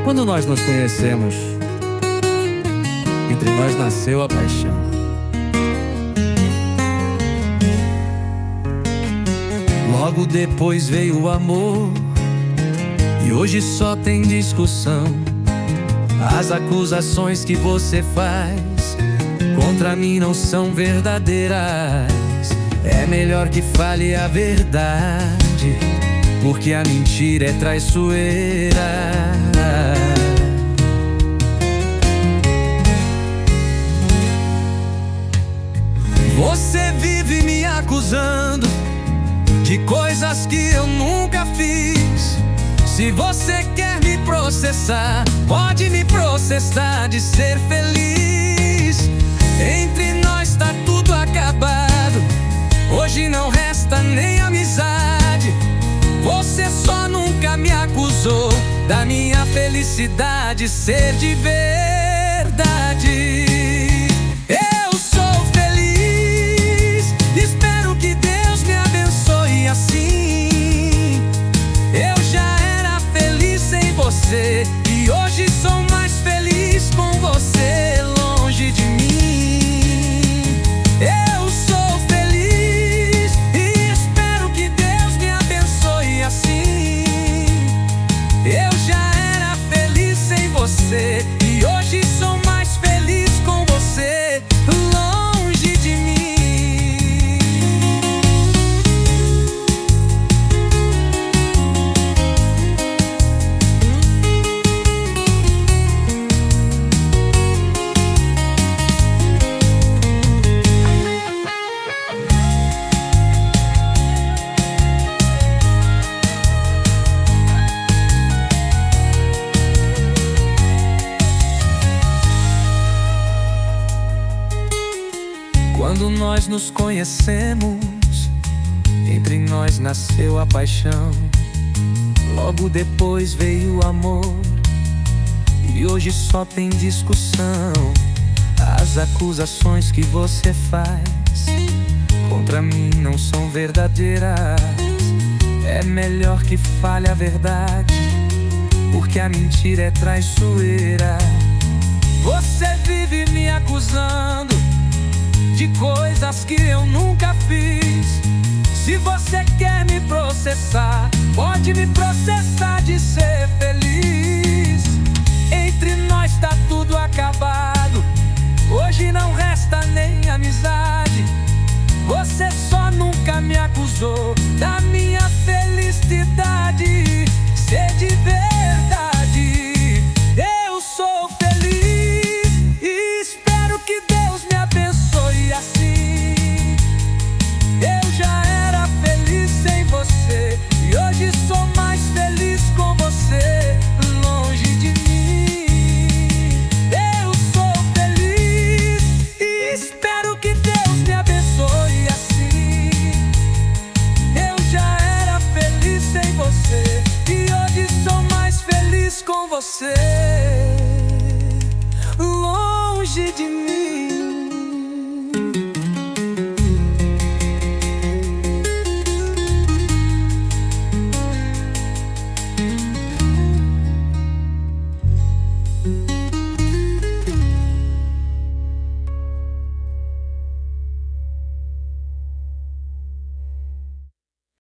Quando nós nos conhecemos, entre nós nasceu a paixão. Logo depois veio o amor, e hoje só tem discussão. As acusações que você faz contra mim não são verdadeiras. É melhor que fale a verdade, porque a mentira é traiçoeira. Você vive me acusando de coisas que eu nunca fiz. Se você quer me processar, pode me processar de ser feliz. Entre nós tá tudo acabado, hoje não resta nem amizade. Você só nunca me acusou da minha felicidade ser de verdade. Eu sou feliz, espero que Deus me abençoe assim. Eu já era feliz sem você, e hoje sou mais feliz com você longe de mim. Eu sou feliz e espero que Deus me abençoe assim. Eu já era feliz sem você, e hoje sou mais feliz com você longe de mim. Quando nós nos conhecemos, entre nós nasceu a paixão. Logo depois veio o amor, e hoje só tem discussão. As acusações que você faz contra mim não são verdadeiras. É melhor que fale a verdade, porque a mentira é traiçoeira. Você vive me acusando de coisas que eu nunca fiz. Se você quer me processar, pode me processar de ser feliz. Entre nós tá tudo acabado, hoje não resta nem amizade. Você só nunca me acusou da minha felicidade ser de verdade. Eu sou feliz e espero que Deus me abençoe assim. Eu já era feliz sem você, e hoje sou mais feliz com você longe de mim. Eu sou feliz e espero que Deus me abençoe assim. Eu já era feliz sem você, e hoje sou mais feliz com você.